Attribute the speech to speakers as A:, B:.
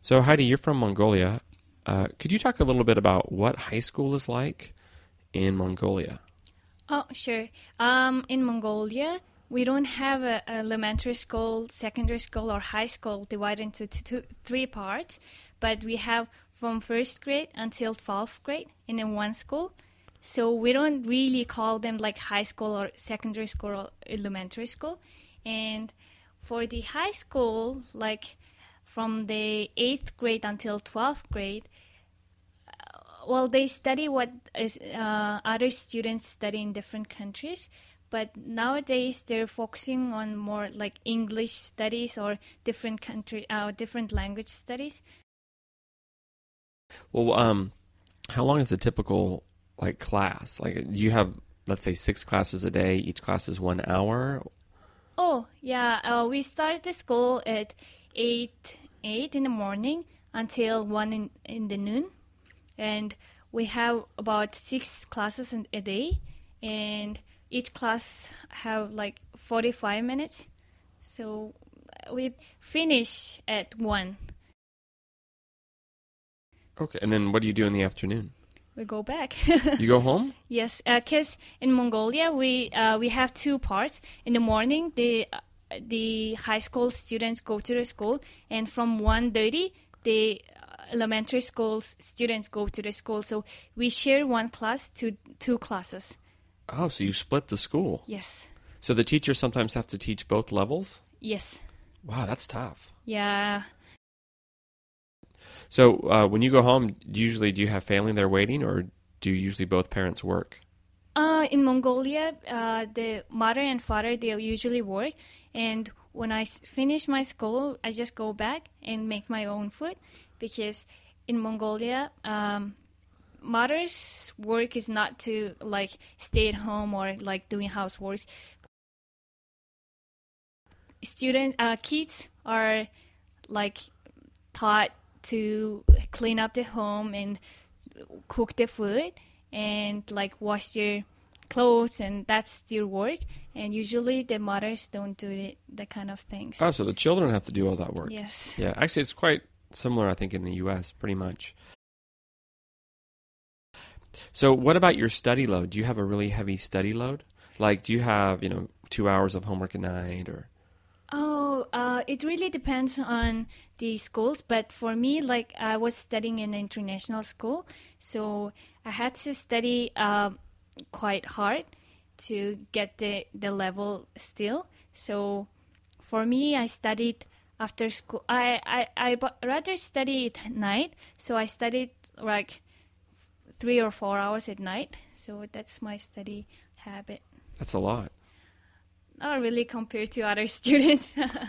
A: So Heidi, you're from Mongolia. Could you talk a little bit about what high school is like in Mongolia?
B: Oh, sure. In Mongolia, we don't have a elementary school, secondary school, or high school divided into three parts, but we have from first grade until 12th grade in one school. So we don't really call them like high school or secondary school or elementary school. And for the high school, like from the 8th grade until 12th grade, well, they study what is, other students study in different countries. But nowadays, they're focusing on more like English studies or different language studies.
A: Well, how long is a typical like class? Like, do you have, let's say, 6 classes a day? Each class is 1 hour.
B: Oh, yeah. We start the school at 8 in the morning until 1 in the noon. And we have about 6 classes a day. And each class have like 45 minutes. So we finish at 1.
A: Okay, and then what do you do in the afternoon?
B: We go back.
A: You go home?
B: Yes, because in Mongolia we have two parts. In the morning, the high school students go to the school, and from 1:30 the elementary school students go to the school. So we share one class to 2 classes.
A: Oh, so you split the school.
B: Yes.
A: So the teachers sometimes have to teach both levels?
B: Yes.
A: Wow, that's tough.
B: Yeah.
A: So when you go home, do you have family there waiting, or do usually both parents work?
B: In Mongolia, the mother and father, they usually work. And when I finish my school, I just go back and make my own food. Because in Mongolia, mother's work is not to like stay at home or like doing housework. Kids are like taught to clean up the home and cook the food and like wash their clothes, and that's their work. And usually the mothers don't do that kind of things.
A: Oh, so the children have to do all that work.
B: Yes.
A: Yeah, actually it's quite similar, I think, in the U.S., pretty much. So what about your study load? Do you have a really heavy study load? Like, do you have, 2 hours of homework a night, or...
B: Oh, it really depends on the schools. But for me, like I was studying in an international school, so I had to study quite hard to get the level still. So for me, I studied after school. I rather study at night, so I studied like 3 or 4 hours at night. So that's my study habit.
A: That's a lot.
B: Not really compared to other students.